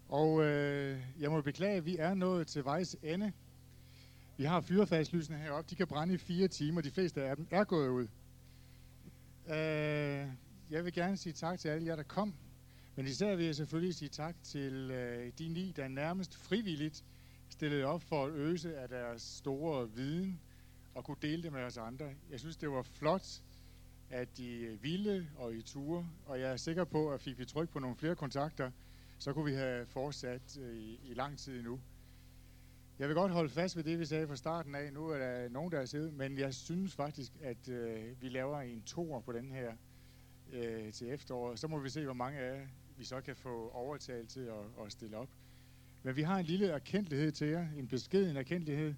Og jeg må beklage, at vi er nået til vejs ende. Vi har fyrefadslysene heroppe. De kan brænde i 4 timer. De fleste af dem er gået ud. Jeg vil gerne sige tak til alle jer, der kom. Men især vil jeg selvfølgelig sige tak til de 9, der nærmest frivilligt stillede op for at øse af deres store viden og kunne dele det med os andre. Jeg synes, det var flot, at de ville og i ture, og jeg er sikker på, at fik vi tryk på nogle flere kontakter, så kunne vi have fortsat i lang tid endnu. Jeg vil godt holde fast ved det, vi sagde fra starten af. Nu er der nogen, der er siddet, men jeg synes faktisk, at vi laver en toer på den her til efteråret. Så må vi se, hvor mange af vi så kan få overtalt til at stille op. Men vi har en lille erkendelighed til jer, en beskeden erkendelighed.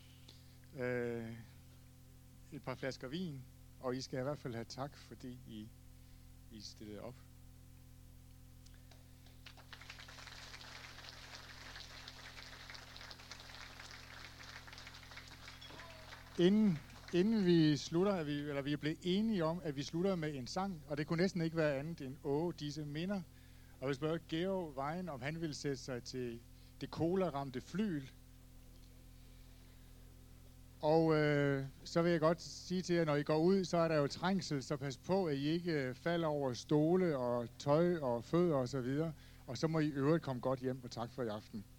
Et par flasker vin, og I skal i hvert fald have tak, fordi I stillede op. Inden vi slutter, vi er blevet enige om, at vi slutter med en sang, og det kunne næsten ikke være andet end Åh, disse minder. Og jeg spørger Georg Vejen, om han vil sætte sig til det cola-ramte flyl. Og så vil jeg godt sige til jer, når I går ud, så er der jo trængsel, så pas på, at I ikke falder over stole og tøj og fødder og så videre. Og så må I øvrigt komme godt hjem, og tak for i aften.